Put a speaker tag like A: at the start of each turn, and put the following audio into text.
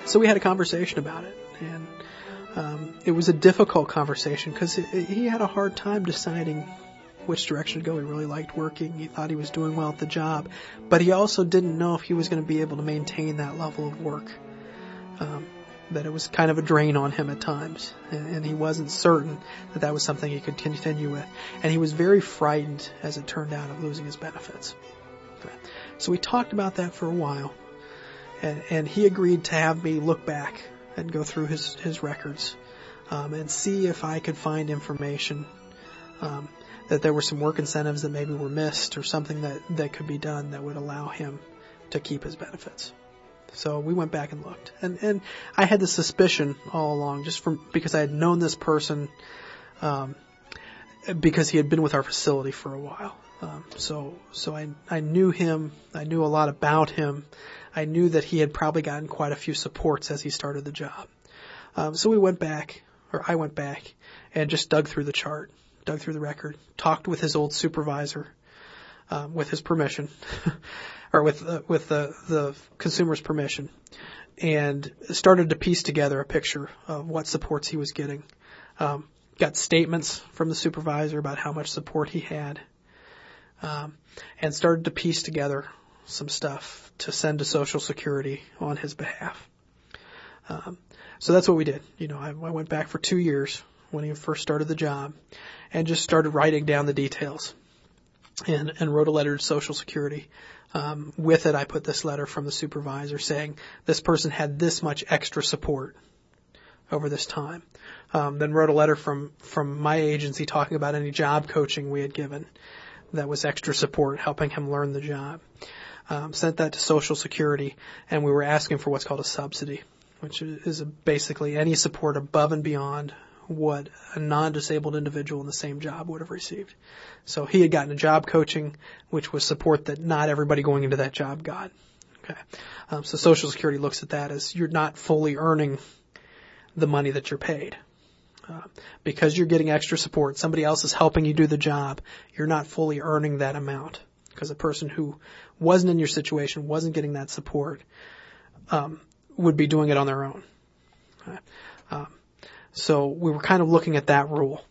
A: So we had a conversation about it, and it was a difficult conversation because he had a hard time deciding which direction to go. He really liked working. He thought he was doing well at the job, but he also didn't know if he was going to be able to maintain that level of work. That it was kind of a drain on him at times, and he wasn't certain that that was something he could continue with. And he was very frightened, as it turned out, of losing his benefits. Okay. So we talked about that for a while, and he agreed to have me look back and go through his records and see if I could find information that there were some work incentives that maybe were missed or something that could be done that would allow him to keep his benefits. So we went back and looked. And I had the suspicion all along, because I had known this person, because he had been with our facility for a while. So I knew him. I knew a lot about him. I knew that he had probably gotten quite a few supports as he started the job. So I went back and just dug through the chart, dug through the record, talked with his old supervisor, with his permission, or with the consumer's permission, and started to piece together a picture of what supports he was getting. Got statements from the supervisor about how much support he had, and started to piece together some stuff to send to Social Security on his behalf. So that's what we did. I went back for 2 years when he first started the job and just started writing down the details and wrote a letter to Social Security. With it, I put this letter from the supervisor saying this person had this much extra support over this time. Then wrote a letter from my agency talking about any job coaching we had given that was extra support, helping him learn the job. Sent that to Social Security, and we were asking for what's called a subsidy, which is basically any support above and beyond what a non-disabled individual in the same job would have received. So he had gotten a job coaching, which was support that not everybody going into that job got. Okay. So Social Security looks at that as you're not fully earning the money that you're paid. Because you're getting extra support, somebody else is helping you do the job, you're not fully earning that amount. Because a person who wasn't in your situation, wasn't getting that support, would be doing it on their own. Okay. So we were kind of looking at that rule.